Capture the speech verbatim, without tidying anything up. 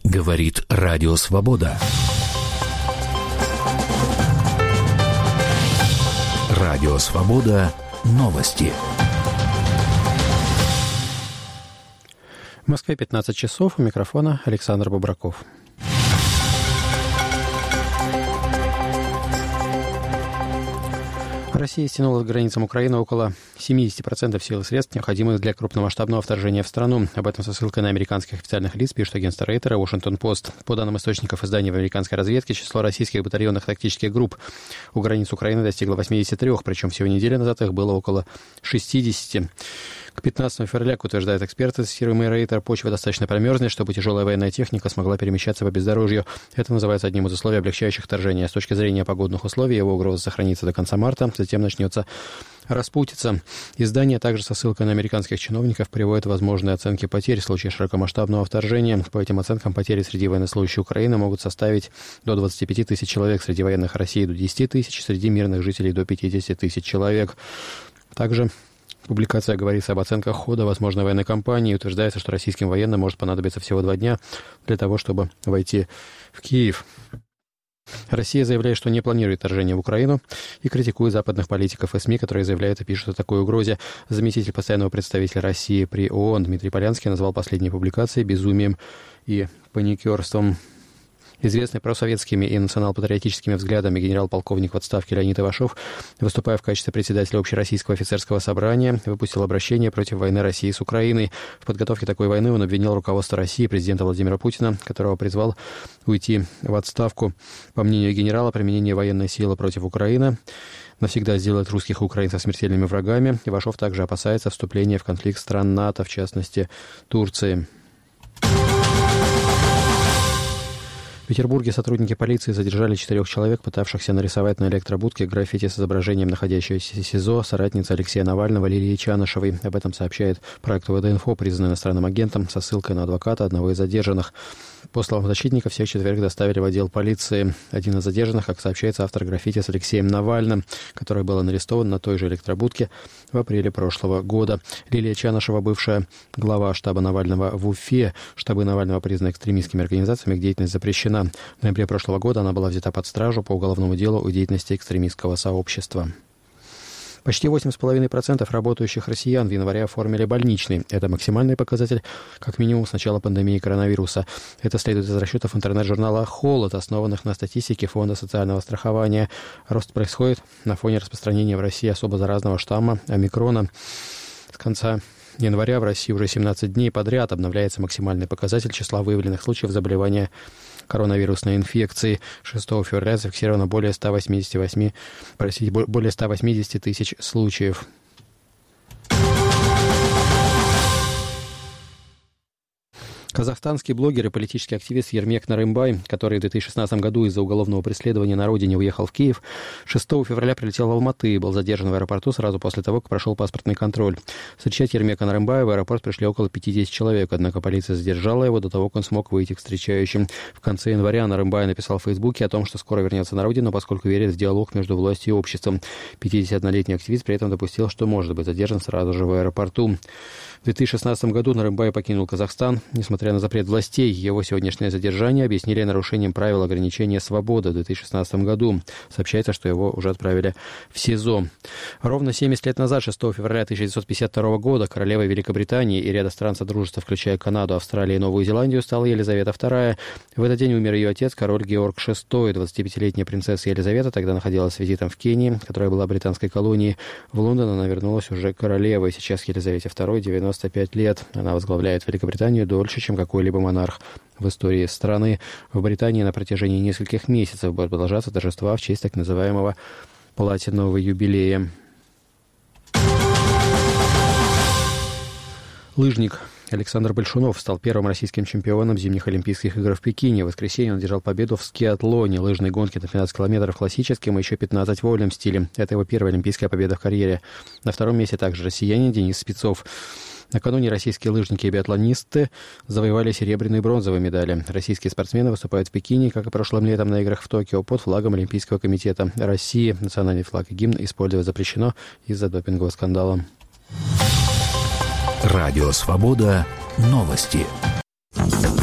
Говорит Радио Свобода. Радио Свобода. Новости. В Москве пятнадцать часов. У микрофона Александр Бобраков. Россия стянула к границам Украины около семьдесят процентов сил и средств, необходимых для крупномасштабного вторжения в страну. Об этом со ссылкой на американских официальных лиц пишет агентство Рейтера «Вашингтон-Пост». По данным источников издания в американской разведке, число российских батальонных тактических групп у границ Украины достигло восемьдесят три, причем всего неделю назад их было около шестьдесят. К пятнадцатому февраля, как утверждают эксперты, цитируемый Рейтер, почва достаточно промерзнет, чтобы тяжелая военная техника смогла перемещаться по бездорожью. Это называется одним из условий, облегчающих вторжение. С точки зрения погодных условий его угроза сохранится до конца марта, затем начнется распутиться. Издание также со ссылкой на американских чиновников приводит возможные оценки потерь в случае широкомасштабного вторжения. По этим оценкам потери среди военнослужащих Украины могут составить до двадцати пяти тысяч человек, среди военных России до десяти тысяч, среди мирных жителей до пятидесяти тысяч человек. Также публикация говорится об оценках хода возможной военной кампании и утверждается, что российским военным может понадобиться всего два дня для того, чтобы войти в Киев. Россия заявляет, что не планирует вторжение в Украину и критикует западных политиков и СМИ, которые заявляют и пишут о такой угрозе. Заместитель постоянного представителя России при ООН Дмитрий Полянский назвал последние публикации безумием и паникерством. Известный просоветскими и национал-патриотическими взглядами генерал-полковник в отставке Леонид Ивашов, выступая в качестве председателя Общероссийского офицерского собрания, выпустил обращение против войны России с Украиной. В подготовке такой войны он обвинил руководство России, президента Владимира Путина, которого призвал уйти в отставку. По мнению генерала, применение военной силы против Украины навсегда сделает русских и украинцев смертельными врагами. Ивашов также опасается вступления в конфликт стран НАТО, в частности Турции. В Петербурге сотрудники полиции задержали четырех человек, пытавшихся нарисовать на электробудке граффити с изображением находящейся в СИЗО соратницы Алексея Навального Лилии Чанышевой. Об этом сообщает проект ВД-инфо, признанный иностранным агентом, со ссылкой на адвоката одного из задержанных. По словам защитника, всех четверых доставили в отдел полиции. Один из задержанных, как сообщается, автор граффити с Алексеем Навальным, которое было нарисовано на той же электробудке в апреле прошлого года. Лилия Чанышева, бывшая глава штаба Навального в Уфе. Штабы Навального признаны экстремистскими организациями, их деятельность запрещена. В ноябре прошлого года она была взята под стражу по уголовному делу о деятельности экстремистского сообщества. Почти восемь целых пять десятых процента работающих россиян в январе оформили больничный. Это максимальный показатель, как минимум, с начала пандемии коронавируса. Это следует из расчетов интернет-журнала «Холод», основанных на статистике Фонда социального страхования. Рост происходит на фоне распространения в России особо заразного штамма омикрона. С конца января в России уже семнадцать дней подряд обновляется максимальный показатель числа выявленных случаев заболевания коронавирусной инфекции. шестого февраля зафиксировано более ста восьмидесяти восьми, простите, более ста восьмидесяти тысяч случаев. Казахстанский блогер и политический активист Ермек Нарымбай, который в две тысячи шестнадцатом году из-за уголовного преследования на родине уехал в Киев, шестого февраля прилетел в Алматы и был задержан в аэропорту сразу после того, как прошел паспортный контроль. Встречать Ермека Нарымбая в аэропорт пришли около пятидесяти человек, однако полиция задержала его до того, как он смог выйти к встречающим. В конце января Нарымбай написал в Фейсбуке о том, что скоро вернется на родину, поскольку верит в диалог между властью и обществом. пятидесятиоднолетний активист при этом допустил, что может быть задержан сразу же в аэропорту. В две тысячи шестнадцатом году Нарымбай покинул Казахстан. Несмотря на запрет властей, его сегодняшнее задержание объяснили нарушением правил ограничения свободы в две тысячи шестнадцатом году. Сообщается, что его уже отправили в СИЗО. Ровно семьдесят лет назад, шестого февраля тысяча девятьсот пятьдесят второго года, королевой Великобритании и ряда стран Содружества, включая Канаду, Австралию и Новую Зеландию, стала Елизавета вторая. В этот день умер ее отец, король Георг шестой. двадцатипятилетняя принцесса Елизавета тогда находилась с визитом в Кении, которая была британской колонией. В Лондон она вернулась уже королевой. Сейчас Елизавете второй девяносто пять лет. Она возглавляет Великобританию дольше, чем какой-либо монарх в истории страны. В Британии на протяжении нескольких месяцев будут продолжаться торжества в честь так называемого платинового юбилея. Лыжник Александр Большунов стал первым российским чемпионом зимних Олимпийских игр в Пекине. В воскресенье он одержал победу в скиатлоне, лыжной гонке на пятнадцать километров классическим и еще пятнадцать в вольном стиле. Это его первая олимпийская победа в карьере. На втором месте также россиянин Денис Спецов. Накануне российские лыжники и биатлонисты завоевали серебряные и бронзовые медали. Российские спортсмены выступают в Пекине, как и прошлым летом на играх в Токио, под флагом Олимпийского комитета России. Национальный флаг и гимн использовать запрещено из-за допингового скандала. Радио «Свобода». Новости.